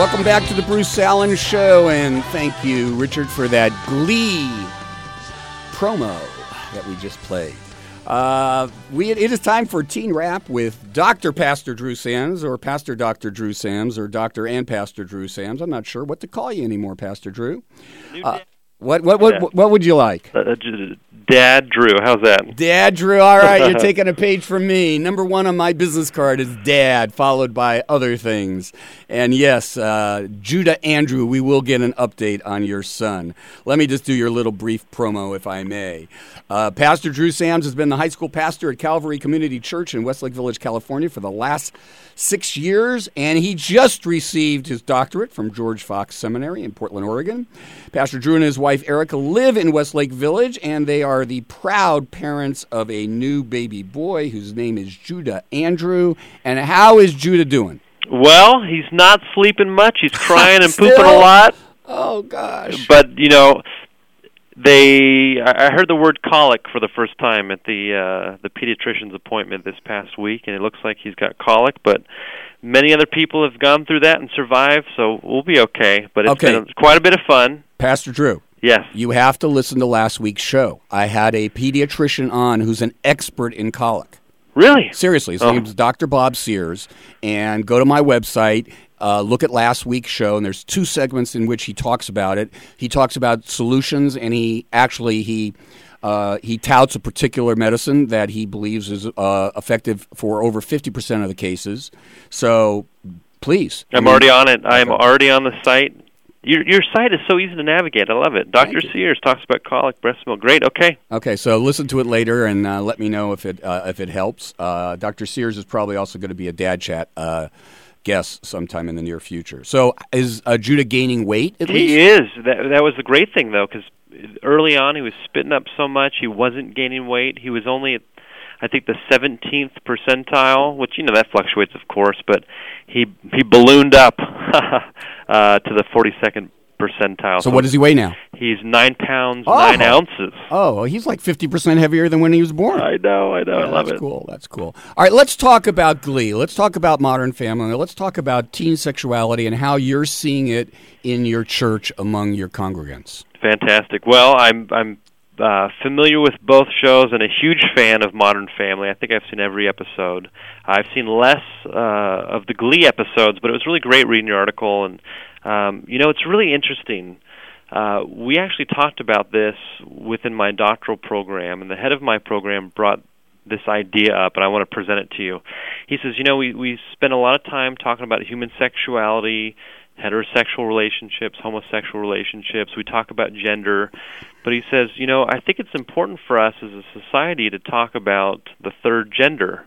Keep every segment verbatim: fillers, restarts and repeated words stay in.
Welcome back to the Bruce Allen Show, and thank you, Richard, for that Glee promo that we just played. Uh, we it is time for Teen Rap with Doctor Pastor Drew Sams, or Pastor Doctor Drew Sams, or Doctor and Pastor Drew Sams. I'm not sure what to call you anymore, Pastor Drew. Uh, what what what what, what would you like? Uh, Dad Drew, how's that? Dad Drew, all right, you're taking a page from me. Number one on my business card is Dad, followed by other things. And yes, uh, Judah Andrew, we will get an update on your son. Let me just do your little brief promo, if I may. Uh, Pastor Drew Sams has been the high school pastor at Calvary Community Church in Westlake Village, California for the last six years, and he just received his doctorate from George Fox Seminary in Portland, Oregon. Pastor Drew and his wife Erica live in Westlake Village, and they are the proud parents of a new baby boy whose name is Judah Andrew. And how is Judah doing? Well, he's not sleeping much. He's crying and Still? pooping a lot. Oh, gosh. But, you know, they I heard the word colic for the first time at the uh, the pediatrician's appointment this past week, and it looks like he's got colic, but many other people have gone through that and survived, so we'll be okay. But it's okay. been quite a bit of fun. Pastor Drew. Yes. You have to listen to last week's show. I had a pediatrician on who's an expert in colic. Really? Seriously. His oh. name is Doctor Bob Sears. And go to my website, uh, look at last week's show, and there's two segments in which he talks about it. He talks about solutions, and he actually he uh, he touts a particular medicine that he believes is uh, effective for over fifty percent of the cases. So please. I'm I mean, already on it. I'm already on the site. Your your site is so easy to navigate. I love it. Doctor Sears talks about colic, breast milk. Great. Okay. Okay. So listen to it later and uh, let me know if it uh, if it helps. Uh, Doctor Sears is probably also going to be a Dad Chat uh, guest sometime in the near future. So is uh, Judah gaining weight at least? He is. That that was the great thing though, because early on he was spitting up so much he wasn't gaining weight. He was only at, I think, the seventeenth percentile, which, you know, that fluctuates, of course, but he he ballooned up uh, to the forty-second percentile. So, so what does he weigh now? He's nine pounds, oh. nine ounces. Oh, well, he's like fifty percent heavier than when he was born. I know, I know, yeah, I love that's it. That's cool, that's cool. All right, let's talk about Glee. Let's talk about Modern Family. Let's talk about teen sexuality and how you're seeing it in your church among your congregants. Fantastic. Well, I'm I'm Uh, familiar with both shows and a huge fan of Modern Family. I think I've seen every episode. I've seen less uh, of the Glee episodes, but it was really great reading your article. And, um, you know, it's really interesting. Uh, we actually talked about this within my doctoral program, and the head of my program brought this idea up, and I want to present it to you. He says, you know, we, we spend a lot of time talking about human sexuality, heterosexual relationships, homosexual relationships. We talk about gender. But he says, you know, I think it's important for us as a society to talk about the third gender.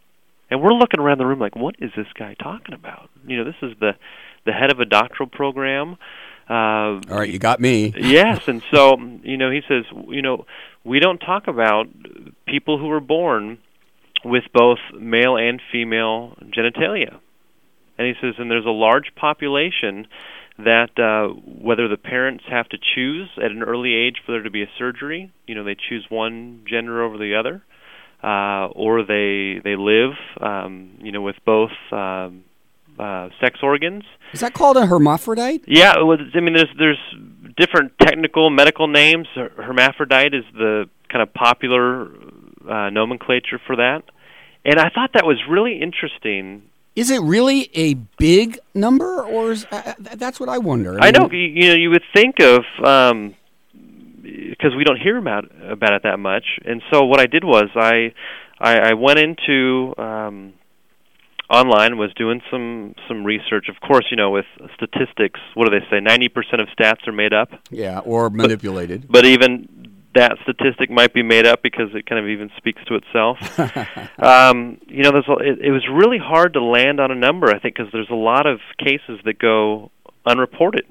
And we're looking around the room like, what is this guy talking about? You know, this is the, the head of a doctoral program. Uh, All right, you got me. Yes, and so, you know, he says, you know, we don't talk about people who were born with both male and female genitalia. And he says, and there's a large population that uh, whether the parents have to choose at an early age for there to be a surgery, you know, they choose one gender over the other, uh, or they they live, um, you know, with both um, uh, sex organs. Is that called a hermaphrodite? Yeah, it was, I mean, there's there's different technical medical names. Hermaphrodite is the kind of popular uh, nomenclature for that, and I thought that was really interesting. Is it really a big number, or is, uh, that's what I wonder? I, mean, I know. You, you know, you would think of um, because we don't hear about about it that much, and so what I did was I I, I went into um, online, was doing some some research. Of course, you know, with statistics, what do they say? Ninety percent of stats are made up. Yeah, or manipulated. But, but even that statistic might be made up because it kind of even speaks to itself. um, you know, there's a, it, it was really hard to land on a number, I think, because there's a lot of cases that go unreported.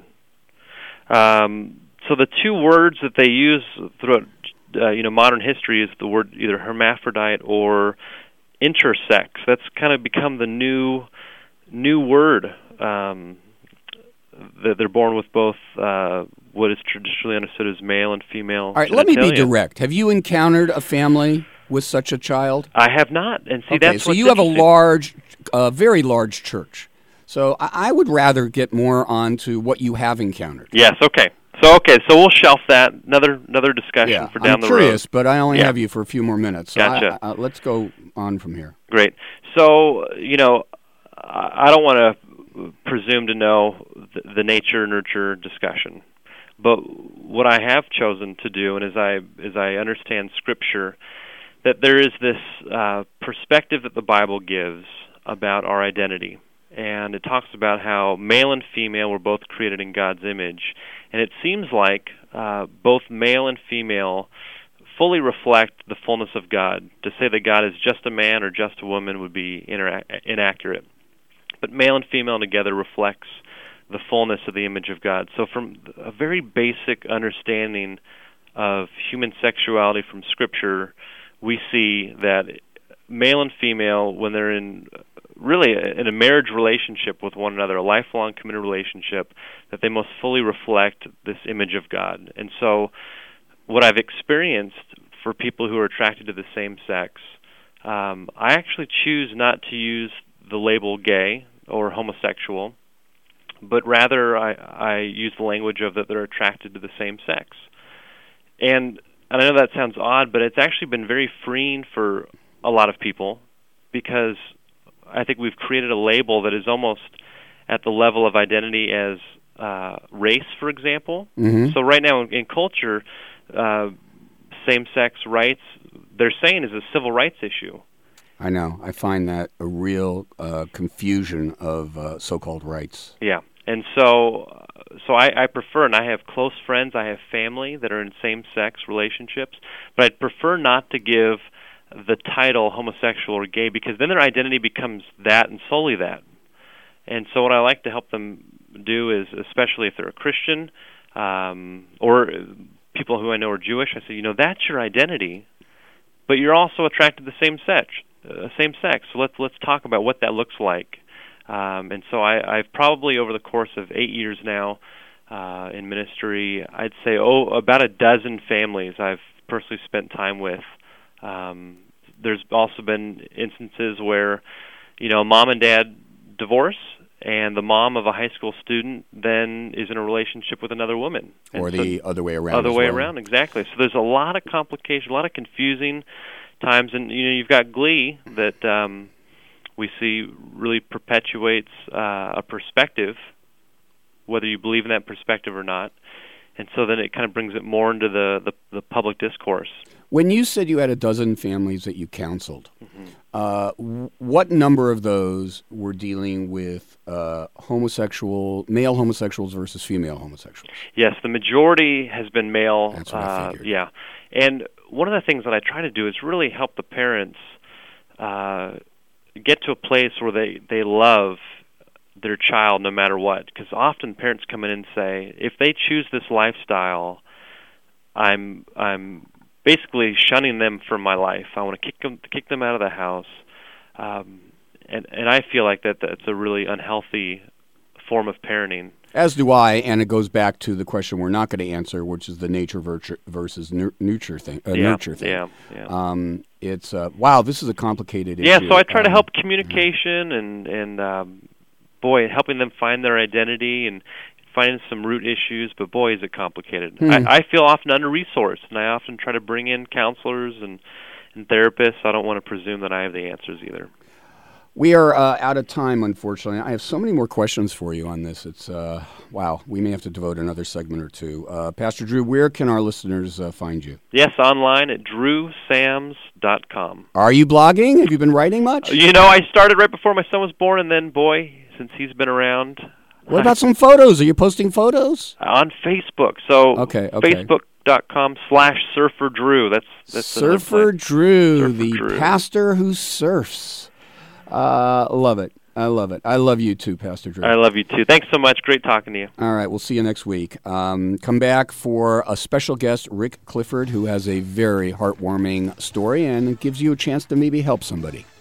Um, so the two words that they use throughout, uh, you know, modern history is the word either hermaphrodite or intersex. That's kind of become the new new word. Um, that they're born with both uh, what is traditionally understood as male and female. All right, genitalia. Let me be direct. Have you encountered a family with such a child? I have not, and see okay, that's so what's you have a large, uh, very large church. So I, I would rather get more onto what you have encountered. Yes, okay. So okay, so we'll shelf that. Another another discussion yeah, for down I'm the curious, road. but I only yeah. have you for a few more minutes. So gotcha. I, I, let's go on from here. Great. So, you know, I don't want to presume to know the, the nature-nurture discussion. But what I have chosen to do, and as I as I understand Scripture, that there is this uh, perspective that the Bible gives about our identity. And it talks about how male and female were both created in God's image. And it seems like uh, both male and female fully reflect the fullness of God. To say that God is just a man or just a woman would be inera- inaccurate. But male and female together reflects the fullness of the image of God. So from a very basic understanding of human sexuality from Scripture, we see that male and female, when they're in really in a marriage relationship with one another, a lifelong committed relationship, that they most fully reflect this image of God. And so what I've experienced for people who are attracted to the same sex, um, I actually choose not to use the label gay or homosexual, but rather I, I use the language of that they're attracted to the same sex. And, and I know that sounds odd, but it's actually been very freeing for a lot of people, because I think we've created a label that is almost at the level of identity as uh, race, for example. Mm-hmm. So right now in, in culture, uh, same-sex rights, they're saying is a civil rights issue. I know. I find that a real uh, confusion of uh, so-called rights. Yeah. And so so I, I prefer, and I have close friends, I have family that are in same-sex relationships, but I'd prefer not to give the title homosexual or gay, because then their identity becomes that and solely that. And so what I like to help them do is, especially if they're a Christian um, or people who I know are Jewish, I say, you know, that's your identity, but you're also attracted to the same sex. Uh, same sex. So let's let's talk about what that looks like. Um, and so I, I've probably over the course of eight years now uh, in ministry, I'd say oh about a dozen families I've personally spent time with. Um, there's also been instances where, you know, mom and dad divorce, and the mom of a high school student then is in a relationship with another woman. And or the so, other way around. Other as way well. around, exactly. So there's a lot of complication, a lot of confusing times, and you know, you've got Glee that um, we see really perpetuates uh, a perspective, whether you believe in that perspective or not, and so then it kind of brings it more into the, the, the public discourse. When you said you had a dozen families that you counseled, Mm-hmm. uh, w- what number of those were dealing with uh, homosexual, male homosexuals versus female homosexuals? Yes, the majority has been male. That's what I uh, figured. Yeah, and one of the things that I try to do is really help the parents uh, get to a place where they, they love their child no matter what. Because often parents come in and say, if they choose this lifestyle, I'm I'm basically shunning them from my life. I want to kick them kick them out of the house, um, and and I feel like that that's a really unhealthy form of parenting. As do I, and it goes back to the question we're not going to answer, which is the nature virtu- versus nur- nurture thing. Uh, yeah, nurture thing. Yeah, yeah. Um, it's uh, wow. This is a complicated issue. Yeah, so I try to um, help communication and and um, boy, helping them find their identity and finding some root issues. But boy, is it complicated. Hmm. I, I feel often under-resourced, and I often try to bring in counselors and and therapists. I don't want to presume that I have the answers either. We are uh, out of time, unfortunately. I have so many more questions for you on this. It's, uh, wow, we may have to devote another segment or two. Uh, Pastor Drew, where can our listeners uh, find you? Yes, online at drew sams dot com. Are you blogging? Have you been writing much? You know, I started right before my son was born, and then, boy, since he's been around... What about some photos? Are you posting photos? On Facebook. So, okay, okay. Facebook.com slash Surfer Drew. That's, that's Surfer Drew, Surfer the Drew. pastor who surfs. Uh, love it. I love it. I love you too, Pastor Drew. I love you too. Thanks so much. Great talking to you. All right, we'll see you next week. Um, come back for a special guest, Rick Clifford, who has a very heartwarming story and gives you a chance to maybe help somebody.